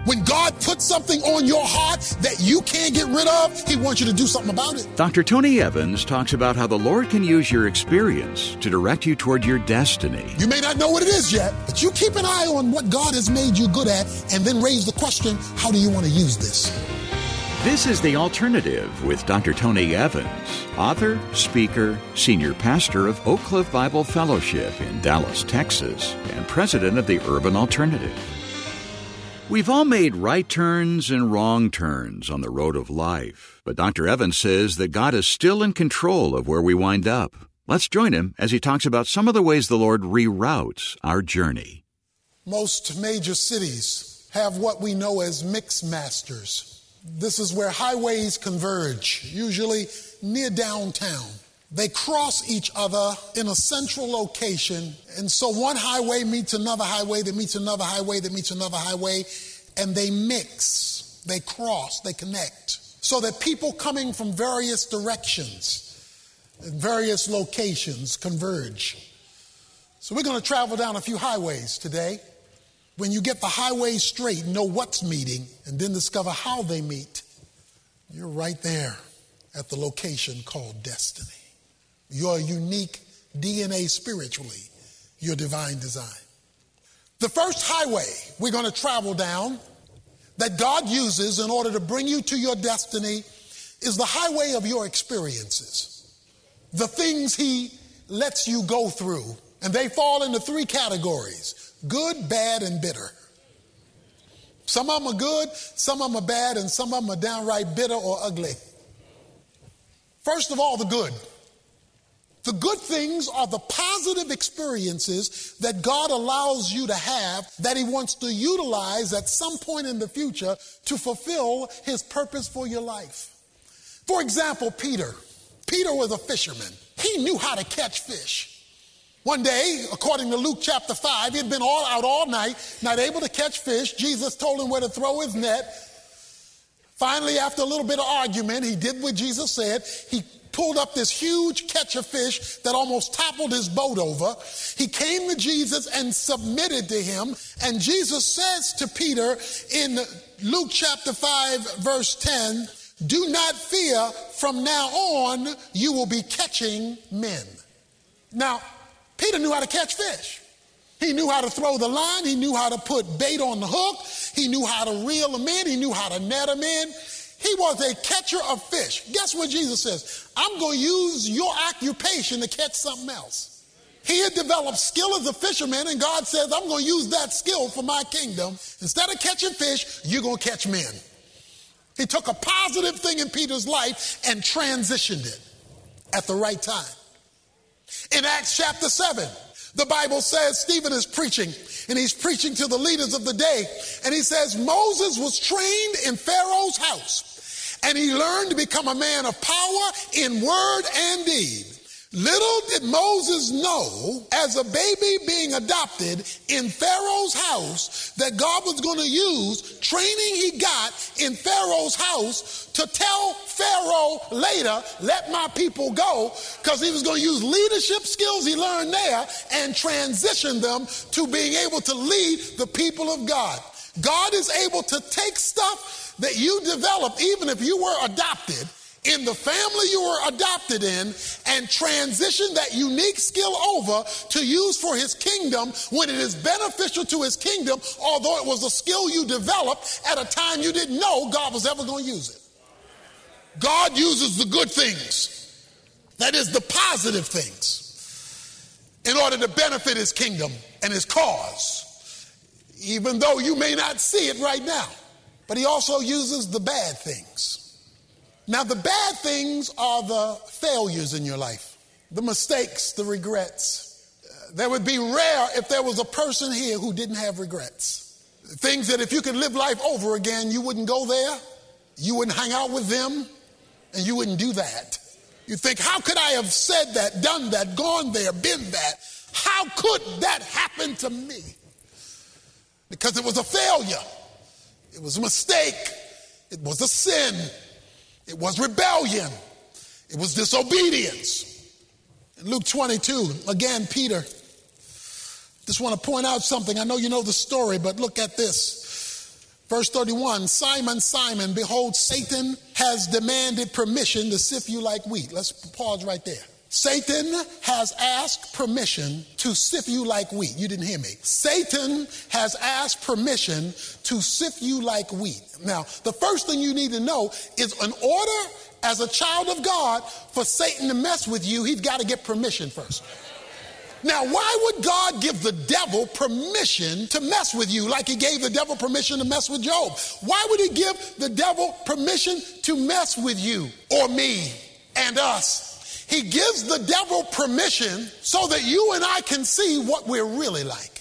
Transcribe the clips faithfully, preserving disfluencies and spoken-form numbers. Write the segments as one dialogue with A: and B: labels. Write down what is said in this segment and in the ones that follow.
A: When God puts something on your heart that you can't get rid of, He wants you to do something about it.
B: Doctor Tony Evans talks about how the Lord can use your experience to direct you toward your destiny.
A: You may not know what it is yet, but you keep an eye on what God has made you good at and then raise the question, how do you want to use this?
B: This is The Alternative with Doctor Tony Evans, author, speaker, senior pastor of Oak Cliff Bible Fellowship in Dallas, Texas, and president of the Urban Alternative. We've all made right turns and wrong turns on the road of life, but Doctor Evans says that God is still in control of where we wind up. Let's join him as he talks about some of the ways the Lord reroutes our journey.
A: Most major cities have what we know as mix masters. This is where highways converge, usually near downtown. They cross each other in a central location, and so one highway meets another highway that meets another highway that meets another highway, and they mix, they cross, they connect, so that people coming from various directions, various locations converge. So we're going to travel down a few highways today. When you get the highway straight, know what's meeting, and then discover how they meet, you're right there at the location called destiny. Your unique D N A spiritually, your divine design. The first highway we're going to travel down that God uses in order to bring you to your destiny is the highway of your experiences. The things He lets you go through, and they fall into three categories: good, bad, and bitter. Some of them are good, some of them are bad, and some of them are downright bitter or ugly. First of all, the good. The good things are the positive experiences that God allows you to have that He wants to utilize at some point in the future to fulfill His purpose for your life. For example, Peter. Peter was a fisherman. He knew how to catch fish. One day, according to Luke chapter five, he had been all out all night, not able to catch fish. Jesus told him where to throw his net. Finally, after a little bit of argument, he did what Jesus said. He pulled up this huge catch of fish that almost toppled his boat over. He came to Jesus and submitted to Him. And Jesus says to Peter in Luke chapter five, verse ten, "Do not fear, from now on you will be catching men." Now, Peter knew how to catch fish. He knew how to throw the line. He knew how to put bait on the hook. He knew how to reel them in. He knew how to net them in. He was a catcher of fish. Guess what Jesus says? I'm going to use your occupation to catch something else. He had developed skill as a fisherman, and God says, I'm going to use that skill for my kingdom. Instead of catching fish, you're going to catch men. He took a positive thing in Peter's life and transitioned it at the right time. In Acts chapter seven, the Bible says Stephen is preaching, and he's preaching to the leaders of the day. And he says Moses was trained in Pharaoh's house, and he learned to become a man of power in word and deed. Little did Moses know, as a baby being adopted in Pharaoh's house, that God was going to use training he got in Pharaoh's house to tell Pharaoh later, let my people go, because he was going to use leadership skills he learned there and transition them to being able to lead the people of God. God is able to take stuff that you developed, even if you were adopted, in the family you were adopted in, and transition that unique skill over to use for His kingdom when it is beneficial to His kingdom, although it was a skill you developed at a time you didn't know God was ever going to use it. God uses the good things, that is the positive things, in order to benefit His kingdom and His cause, even though you may not see it right now. But He also uses the bad things. Now, the bad things are the failures in your life, the mistakes, the regrets. Uh, there would be rare if there was a person here who didn't have regrets. Things that if you could live life over again, you wouldn't go there, you wouldn't hang out with them, and you wouldn't do that. You think, how could I have said that, done that, gone there, been that? How could that happen to me? Because it was a failure. It was a mistake. It was a sin. It was rebellion. It was disobedience. In Luke twenty-two, again, Peter, just want to point out something. I know you know the story, but look at this. Verse thirty-one, Simon, Simon, behold, Satan has demanded permission to sift you like wheat. Let's pause right there. Satan has asked permission to sift you like wheat. You didn't hear me. Satan has asked permission to sift you like wheat. Now, the first thing you need to know is in order as a child of God for Satan to mess with you, he's got to get permission first. Now, why would God give the devil permission to mess with you like he gave the devil permission to mess with Job? Why would he give the devil permission to mess with you or me and us? He gives the devil permission so that you and I can see what we're really like.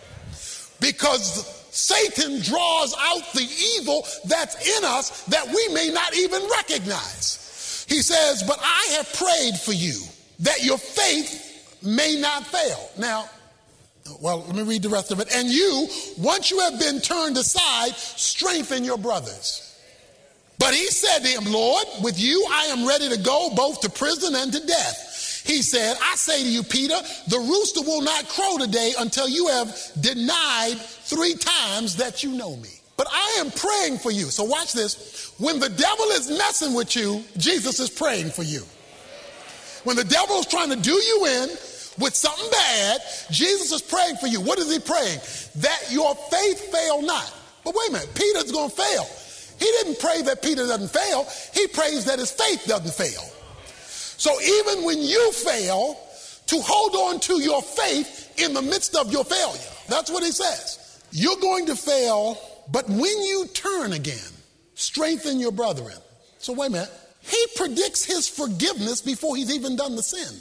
A: Because Satan draws out the evil that's in us that we may not even recognize. He says, but I have prayed for you that your faith may not fail. Now, well, let me read the rest of it. And you, once you have been turned aside, strengthen your brothers. But he said to him, Lord, with you I am ready to go both to prison and to death. He said, I say to you, Peter, the rooster will not crow today until you have denied three times that you know me. But I am praying for you. So watch this. When the devil is messing with you, Jesus is praying for you. When the devil is trying to do you in with something bad, Jesus is praying for you. What is he praying? That your faith fail not. But wait a minute, Peter's going to fail. He didn't pray that Peter doesn't fail. He prays that his faith doesn't fail. So even when you fail, to hold on to your faith in the midst of your failure. That's what he says. You're going to fail, but when you turn again, strengthen your brethren. So wait a minute. He predicts his forgiveness before he's even done the sin.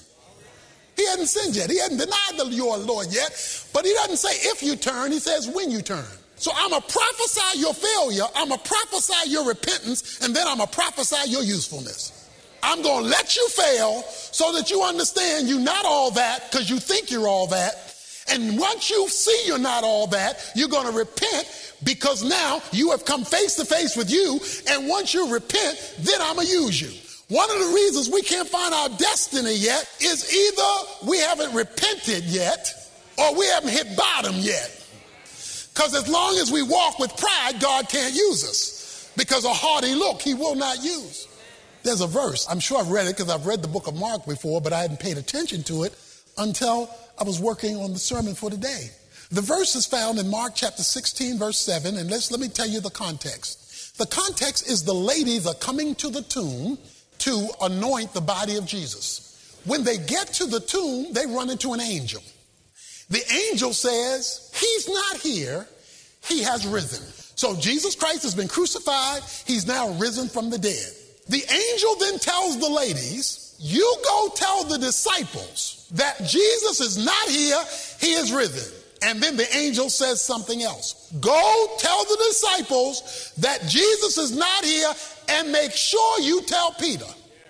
A: He hadn't sinned yet. He hadn't denied the your Lord yet. But he doesn't say if you turn. He says when you turn. So I'm going to prophesy your failure, I'm going to prophesy your repentance, and then I'm going to prophesy your usefulness. I'm going to let you fail so that you understand you're not all that because you think you're all that. And once you see you're not all that, you're going to repent because now you have come face to face with you. And once you repent, then I'm going to use you. One of the reasons we can't find our destiny yet is either we haven't repented yet or we haven't hit bottom yet. Because as long as we walk with pride, God can't use us. Because a haughty look, he will not use. There's a verse. I'm sure I've read it because I've read the book of Mark before, but I hadn't paid attention to it until I was working on the sermon for today. The verse is found in Mark chapter sixteen, verse seven, and let's, let me tell you the context. The context is the ladies are coming to the tomb to anoint the body of Jesus. When they get to the tomb, they run into an angel. The angel says, he's not here, he has risen. So Jesus Christ has been crucified, he's now risen from the dead. The angel then tells the ladies, you go tell the disciples that Jesus is not here, he is risen. And then the angel says something else. Go tell the disciples that Jesus is not here and make sure you tell Peter.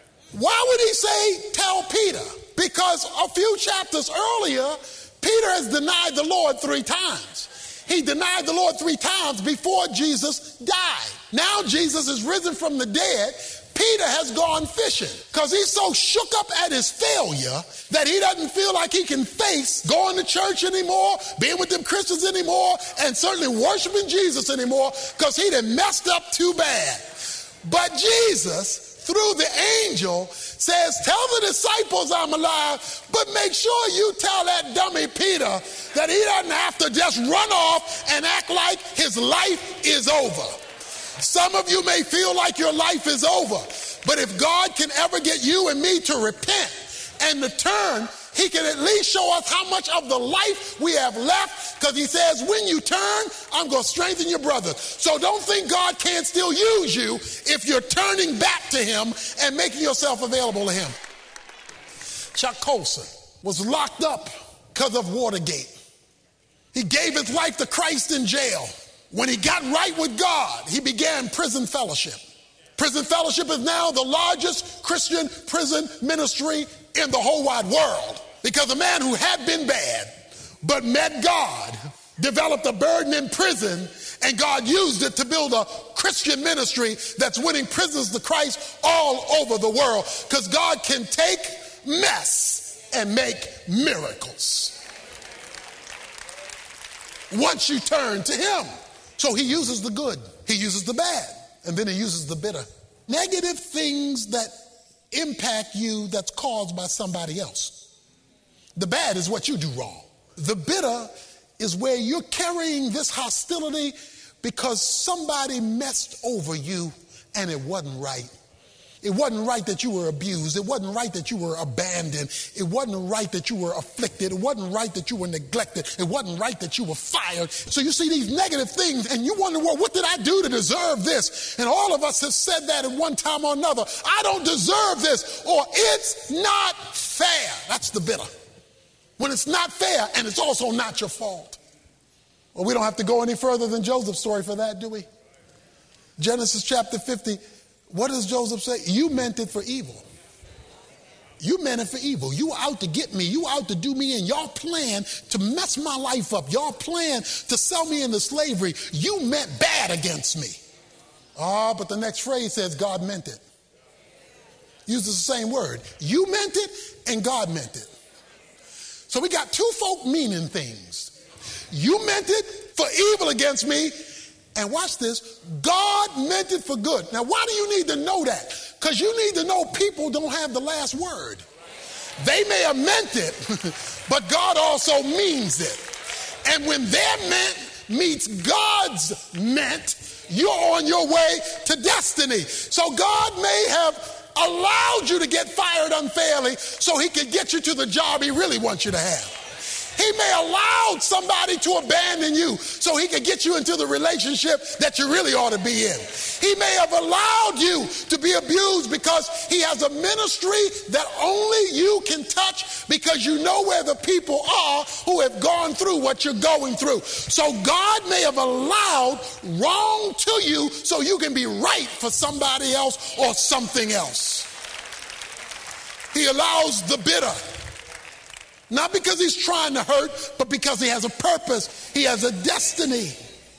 A: Why would he say tell Peter? Because a few chapters earlier, Peter has denied the Lord three times. He denied the Lord three times before Jesus died. Now Jesus is risen from the dead. Peter has gone fishing because he's so shook up at his failure that he doesn't feel like he can face going to church anymore, being with them Christians anymore, and certainly worshiping Jesus anymore because he done messed up too bad. But Jesus, through the angel, says, tell the disciples I'm alive, but make sure you tell that dummy Peter that he doesn't have to just run off and act like his life is over. Some of you may feel like your life is over, but if God can ever get you and me to repent and to turn, he can at least show us how much of the life we have left, because he says, when you turn, I'm going to strengthen your brother. So don't think God can't still use you if you're turning back to him and making yourself available to him. Chuck Colson was locked up because of Watergate. He gave his life to Christ in jail. When he got right with God, he began Prison Fellowship. Prison Fellowship is now the largest Christian prison ministry in the whole wide world, because a man who had been bad but met God developed a burden in prison, and God used it to build a Christian ministry that's winning prisoners to Christ all over the world, because God can take mess and make miracles once you turn to him. So he uses the good, he uses the bad, and then he uses the bitter. Negative things that impact you that's caused by somebody else. The bad is what you do wrong. The bitter is where you're carrying this hostility because somebody messed over you and it wasn't right. It wasn't right that you were abused. It wasn't right that you were abandoned. It wasn't right that you were afflicted. It wasn't right that you were neglected. It wasn't right that you were fired. So you see these negative things and you wonder, well, what did I do to deserve this? And all of us have said that at one time or another. I don't deserve this, or it's not fair. That's the bitter. When it's not fair and it's also not your fault. Well, we don't have to go any further than Joseph's story for that, do we? Genesis chapter fifty. What does Joseph say? You meant it for evil. You meant it for evil. You were out to get me. You were out to do me in. Y'all plan to mess my life up. Y'all plan to sell me into slavery. You meant bad against me. Ah, but the next phrase says God meant it. Uses the same word. You meant it and God meant it. So we got two folk meaning things. You meant it for evil against me. And watch this, God meant it for good. Now, why do you need to know that? Because you need to know people don't have the last word. They may have meant it, but God also means it. And when their meant meets God's meant, you're on your way to destiny. So God may have allowed you to get fired unfairly so he could get you to the job he really wants you to have. He may allow somebody to abandon you so he can get you into the relationship that you really ought to be in. He may have allowed you to be abused because he has a ministry that only you can touch because you know where the people are who have gone through what you're going through. So God may have allowed wrong to you so you can be right for somebody else or something else. He allows the bitter. Not because he's trying to hurt, but because he has a purpose. He has a destiny.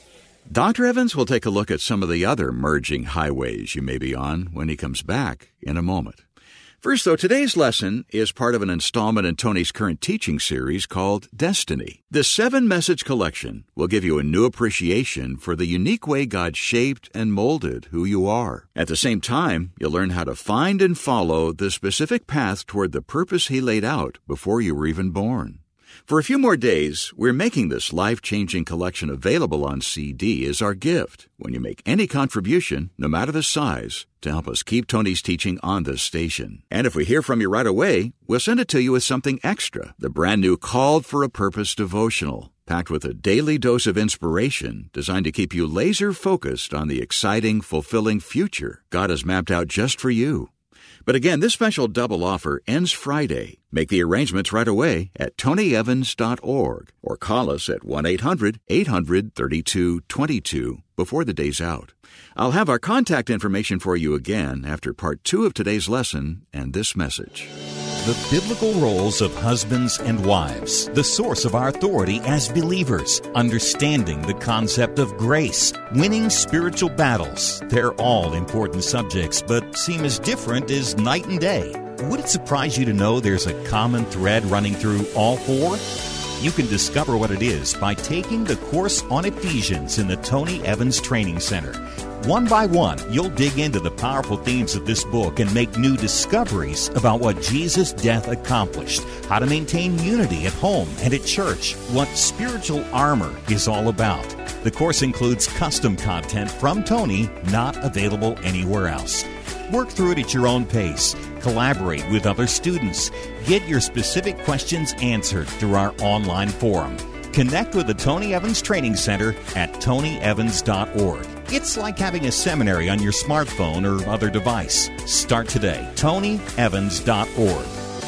B: Doctor Evans will take a look at some of the other merging highways you may be on when he comes back in a moment. First, though, today's lesson is part of an installment in Tony's current teaching series called Destiny. This seven-message collection will give you a new appreciation for the unique way God shaped and molded who you are. At the same time, you'll learn how to find and follow the specific path toward the purpose He laid out before you were even born. For a few more days, we're making this life-changing collection available on C D as our gift when you make any contribution, no matter the size, to help us keep Tony's teaching on this station. And if we hear from you right away, we'll send it to you with something extra, the brand new Called for a Purpose devotional, packed with a daily dose of inspiration designed to keep you laser-focused on the exciting, fulfilling future God has mapped out just for you. But again, this special double offer ends Friday. Make the arrangements right away at tony evans dot org or call us at one eight hundred eight hundred thirty-two twenty-two before the day's out. I'll have our contact information for you again after part two of today's lesson and this message.
C: The biblical roles of husbands and wives, the source of our authority as believers, understanding the concept of grace, winning spiritual battles. They're all important subjects, but seem as different as night and day. Would it surprise you to know there's a common thread running through all four? You can discover what it is by taking the course on Ephesians in the Tony Evans Training Center. One by one, you'll dig into the powerful themes of this book and make new discoveries about what Jesus' death accomplished, how to maintain unity at home and at church, what spiritual armor is all about. The course includes custom content from Tony, not available anywhere else. Work through it at your own pace. Collaborate with other students. Get your specific questions answered through our online forum. Connect with the Tony Evans Training Center at tony evans dot org. It's like having a seminary on your smartphone or other device. Start today. tony evans dot org.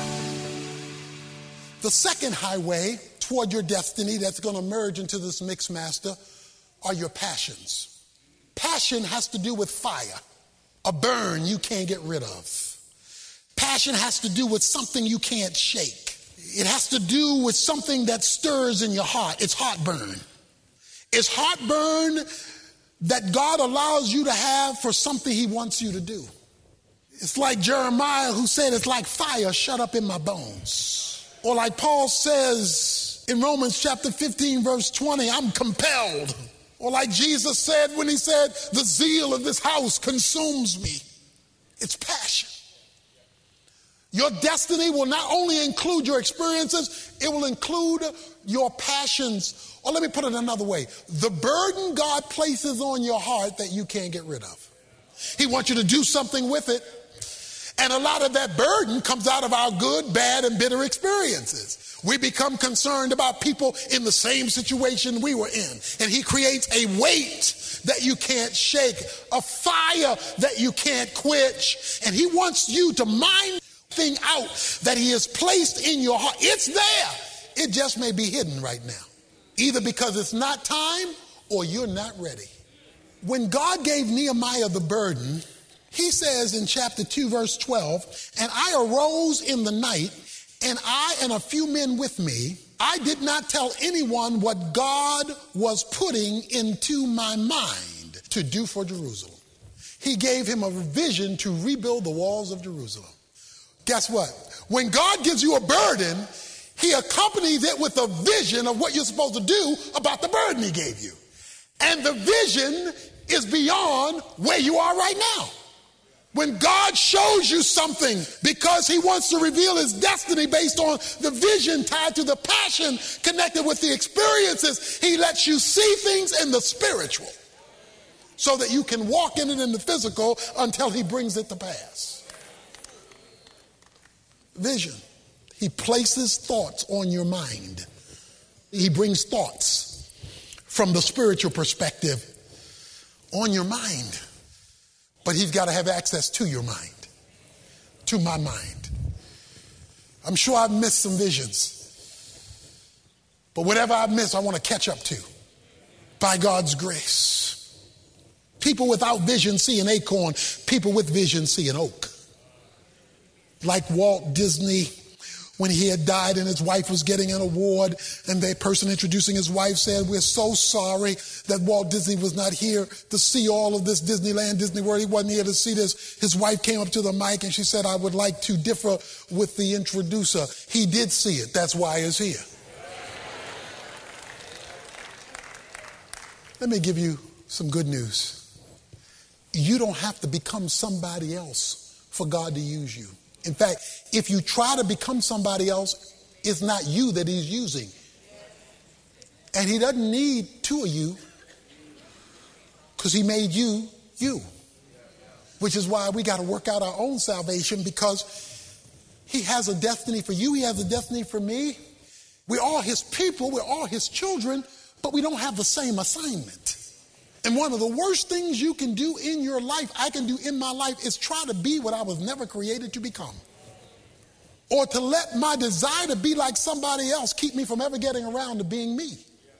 A: The second highway toward your destiny that's going to merge into this mix master are your passions. Passion has to do with fire, a burn you can't get rid of. Passion has to do with something you can't shake. It has to do with something that stirs in your heart. It's heartburn. It's heartburn that God allows you to have for something he wants you to do. It's like Jeremiah who said, it's like fire shut up in my bones. Or like Paul says in Romans chapter fifteen, verse twenty, I'm compelled. Or like Jesus said when he said, the zeal of this house consumes me. It's passion. Your destiny will not only include your experiences, it will include your passions. Or let me put it another way. The burden God places on your heart that you can't get rid of. He wants you to do something with it. And a lot of that burden comes out of our good, bad, and bitter experiences. We become concerned about people in the same situation we were in. And he creates a weight that you can't shake, a fire that you can't quench. And he wants you to mind thing out that he has placed in your heart. It's there. It just may be hidden right now. Either because it's not time or you're not ready. When God gave Nehemiah the burden, he says in chapter two, verse twelve, and I arose in the night, and I and a few men with me, I did not tell anyone what God was putting into my mind to do for Jerusalem. He gave him a vision to rebuild the walls of Jerusalem. Guess what? When God gives you a burden, he accompanies it with a vision of what you're supposed to do about the burden he gave you. And the vision is beyond where you are right now. When God shows you something because he wants to reveal his destiny based on the vision tied to the passion connected with the experiences, he lets you see things in the spiritual so that you can walk in it in the physical until he brings it to pass. Vision. He places thoughts on your mind. He brings thoughts from the spiritual perspective on your mind. But he's got to have access to your mind, to my mind. I'm sure I've missed some visions. But whatever I've missed, I want to catch up to by God's grace. People without vision see an acorn. People with vision see an oak. Like Walt Disney, when he had died and his wife was getting an award, and the person introducing his wife said, we're so sorry that Walt Disney was not here to see all of this Disneyland, Disney World. He wasn't here to see this. His wife came up to the mic and she said, I would like to differ with the introducer. He did see it. That's why he's here. Let me give you some good news. You don't have to become somebody else for God to use you. In fact, if you try to become somebody else, it's not you that he's using. And he doesn't need two of you because he made you, you. Which is why we got to work out our own salvation, because he has a destiny for you. He has a destiny for me. We're all his people. We're all his children, but we don't have the same assignment. And one of the worst things you can do in your life, I can do in my life, is try to be what I was never created to become. Or to let my desire to be like somebody else keep me from ever getting around to being me.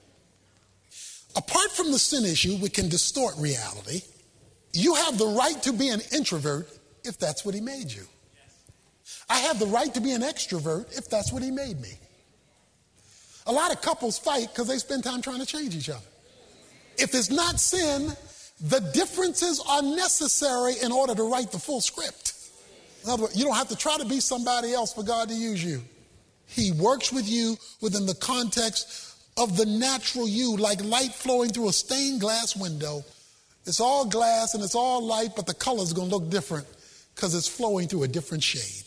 A: Apart from the sin issue, which can distort reality, you have the right to be an introvert if that's what he made you. I have the right to be an extrovert if that's what he made me. A lot of couples fight because they spend time trying to change each other. If it's not sin, the differences are necessary in order to write the full script. In other words, you don't have to try to be somebody else for God to use you. He works with you within the context of the natural you, like light flowing through a stained glass window. It's all glass and it's all light, but the color's going to look different because it's flowing through a different shade.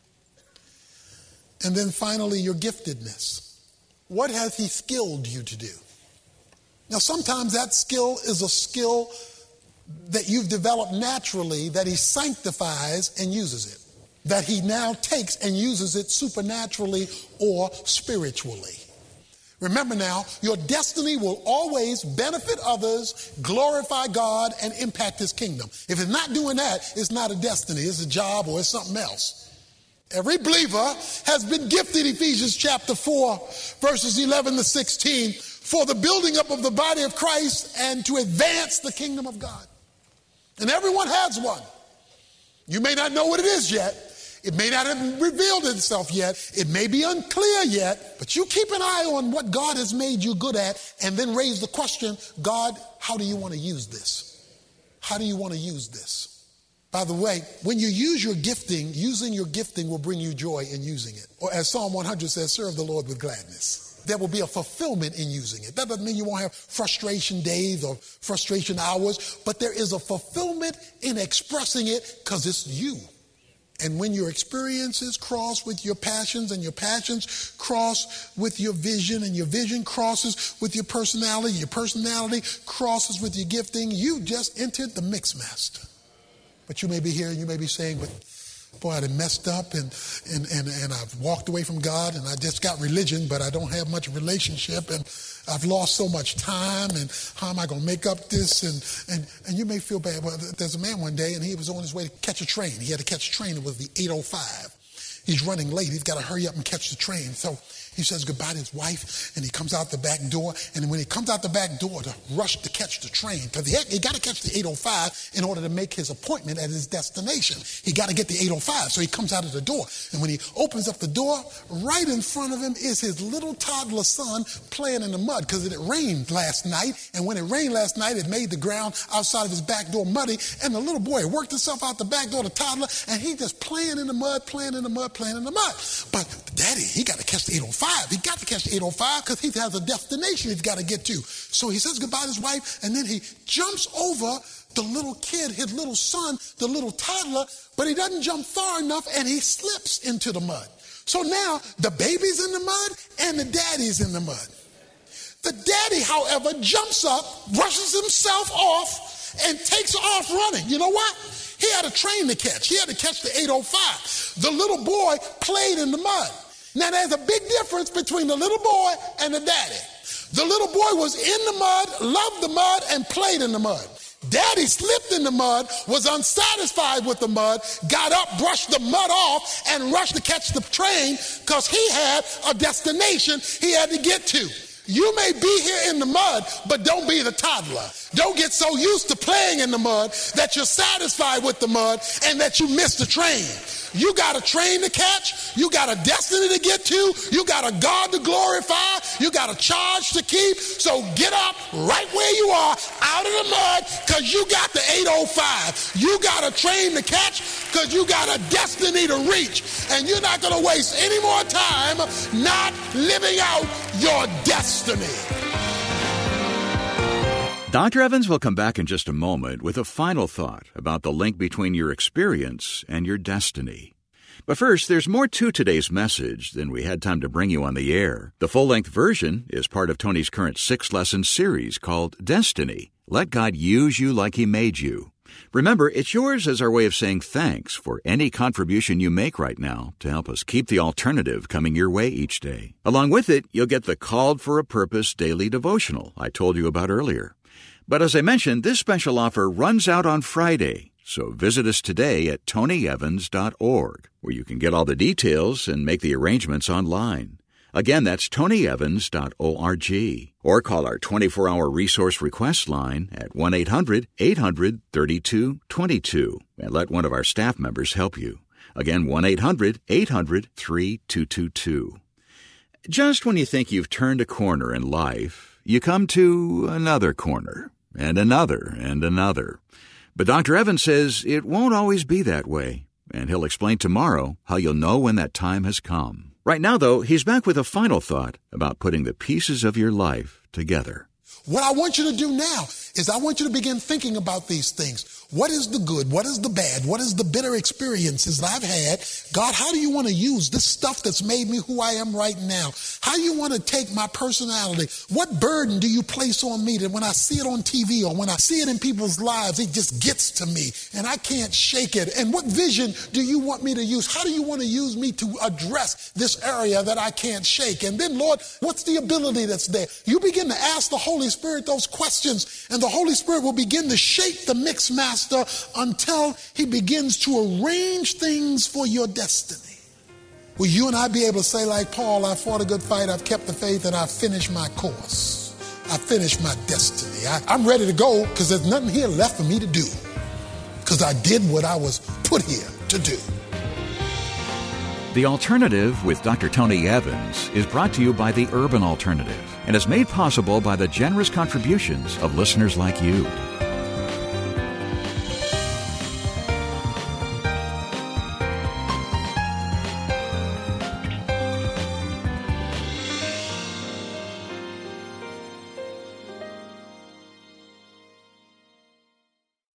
A: And then finally, your giftedness. What has he skilled you to do? Now, sometimes that skill is a skill that you've developed naturally, that he sanctifies and uses it, that he now takes and uses it supernaturally or spiritually. Remember now, your destiny will always benefit others, glorify God, and impact his kingdom. If it's not doing that, it's not a destiny, it's a job or it's something else. Every believer has been gifted, Ephesians chapter four, verses eleven to sixteen, for the building up of the body of Christ and to advance the kingdom of God. And everyone has one. You may not know what it is yet. It may not have revealed itself yet. It may be unclear yet, but you keep an eye on what God has made you good at and then raise the question, God, how do you want to use this? How do you want to use this? By the way, when you use your gifting, using your gifting will bring you joy in using it. Or as Psalm one hundred says, serve the Lord with gladness. there will be a fulfillment in using it. That doesn't mean you won't have frustration days or frustration hours, but there is a fulfillment in expressing it because it's you. And when your experiences cross with your passions and your passions cross with your vision and your vision crosses with your personality, your personality crosses with your gifting, you just entered the mix master. But you may be here and you may be saying, but boy, I done messed up and, and, and, and I've walked away from God and I just got religion, but I don't have much relationship and I've lost so much time and how am I going to make up this? And, and, and you may feel bad. Well, there's a man one day and he was on his way to catch a train. He had to catch a train. It was the eight oh five. He's running late. He's got to hurry up and catch the train. So he says goodbye to his wife, and he comes out the back door. And when he comes out the back door to rush to catch the train, because he, he got to catch the eight oh five in order to make his appointment at his destination. He got to get the eight oh five, so he comes out of the door. And when he opens up the door, right in front of him is his little toddler son playing in the mud, because it rained last night. And when it rained last night, it made the ground outside of his back door muddy. And the little boy worked himself out the back door, the toddler, and he just playing in the mud, playing in the mud, playing in the mud. But daddy, he got to catch the eight oh five. He got to catch the eight oh five because he has a destination he's got to get to. So he says goodbye to his wife, and then he jumps over the little kid, his little son, the little toddler, but he doesn't jump far enough, and he slips into the mud. So now the baby's in the mud, and the daddy's in the mud. The daddy, however, jumps up, rushes himself off, and takes off running. You know what? He had a train to catch. He had to catch the eight oh five. The little boy played in the mud. Now, there's a big difference between the little boy and the daddy. The little boy was in the mud, loved the mud, and played in the mud. Daddy slipped in the mud, was unsatisfied with the mud, got up, brushed the mud off, and rushed to catch the train because he had a destination he had to get to. You may be here in the mud, but don't be the toddler. Don't get so used to playing in the mud that you're satisfied with the mud and that you miss the train. You got a train to catch. You got a destiny to get to. You got a God to glorify. You got a charge to keep. So get up right where you are, out of the mud, because you got the eight oh five. You got a train to catch because you got a destiny to reach. And you're not going to waste any more time not living out your destiny.
B: Doctor Evans will come back in just a moment with a final thought about the link between your experience and your destiny. But first, there's more to today's message than we had time to bring you on the air. The full-length version is part of Tony's current six-lesson series called Destiny. Let God use you like He made you. Remember, it's yours as our way of saying thanks for any contribution you make right now to help us keep the alternative coming your way each day. Along with it, you'll get the Called for a Purpose daily devotional I told you about earlier. But as I mentioned, this special offer runs out on Friday, so visit us today at tony evans dot org, where you can get all the details and make the arrangements online. Again, that's tony evans dot org, or call our twenty-four hour resource request line at one eight hundred eight hundred thirty-two twenty-two and let one of our staff members help you. Again, one eight hundred eight hundred thirty-two twenty-two. Just when you think you've turned a corner in life, you come to another corner, and another, and another. But Doctor Evans says it won't always be that way, and he'll explain tomorrow how you'll know when that time has come. Right now, though, he's back with a final thought about putting the pieces of your life together.
A: What I want you to do now is I want you to begin thinking about these things. What is the good? What is the bad? What is the bitter experiences that I've had? God, how do you want to use this stuff that's made me who I am right now? How do you want to take my personality? What burden do you place on me that when I see it on T V or when I see it in people's lives, it just gets to me and I can't shake it? And what vision do you want me to use? How do you want to use me to address this area that I can't shake? And then, Lord, what's the ability that's there? You begin to ask the Holy Spirit those questions, and the Holy Spirit will begin to shape the mix master until he begins to arrange things for your destiny. Will you and I be able to say like Paul, I fought a good fight, I've kept the faith, and I've finished my course. I finished my destiny. I, I'm ready to go because there's nothing here left for me to do because I did what I was put here to do.
B: The Alternative with Doctor Tony Evans is brought to you by the Urban Alternative and is made possible by the generous contributions of listeners like you.